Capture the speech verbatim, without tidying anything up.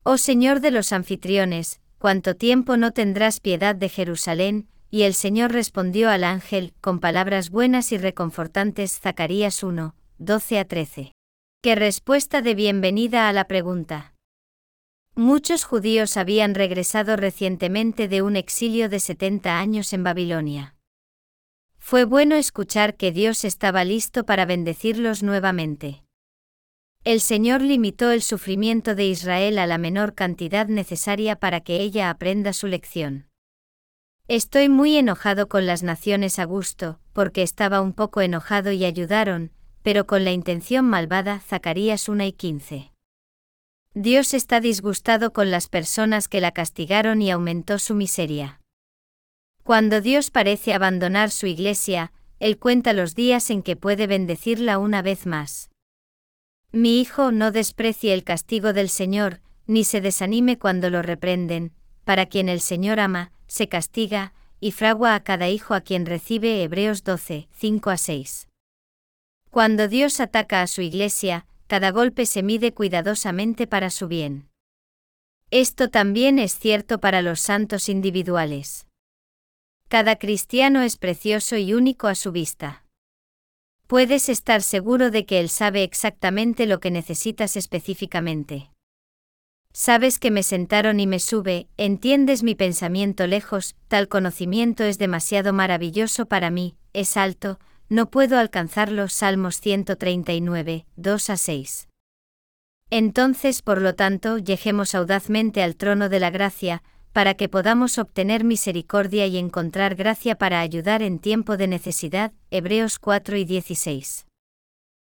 Oh Señor de los anfitriones, ¿cuánto tiempo no tendrás piedad de Jerusalén? Y el Señor respondió al ángel, con palabras buenas y reconfortantes. Zacarías uno, doce a trece. ¡Qué respuesta de bienvenida a la pregunta! Muchos judíos habían regresado recientemente de un exilio de setenta años en Babilonia. Fue bueno escuchar que Dios estaba listo para bendecirlos nuevamente. El Señor limitó el sufrimiento de Israel a la menor cantidad necesaria para que ella aprenda su lección. Estoy muy enojado con las naciones a gusto, porque estaba un poco enojado y ayudaron, pero con la intención malvada. Zacarías uno y quince. Dios está disgustado con las personas que la castigaron y aumentó su miseria. Cuando Dios parece abandonar su iglesia, Él cuenta los días en que puede bendecirla una vez más. Mi hijo, no desprecie el castigo del Señor, ni se desanime cuando lo reprenden. Para quien el Señor ama, se castiga, y fragua a cada hijo a quien recibe. Hebreos doce, cinco a seis. Cuando Dios ataca a su iglesia, cada golpe se mide cuidadosamente para su bien. Esto también es cierto para los santos individuales. Cada cristiano es precioso y único a su vista. Puedes estar seguro de que Él sabe exactamente lo que necesitas específicamente. Sabes que me sentaron y me sube, entiendes mi pensamiento lejos, tal conocimiento es demasiado maravilloso para mí, es alto, no puedo alcanzarlo. Salmos ciento treinta y nueve, dos a seis. Entonces, por lo tanto, lleguemos audazmente al trono de la gracia, para que podamos obtener misericordia y encontrar gracia para ayudar en tiempo de necesidad. Hebreos cuatro y dieciséis.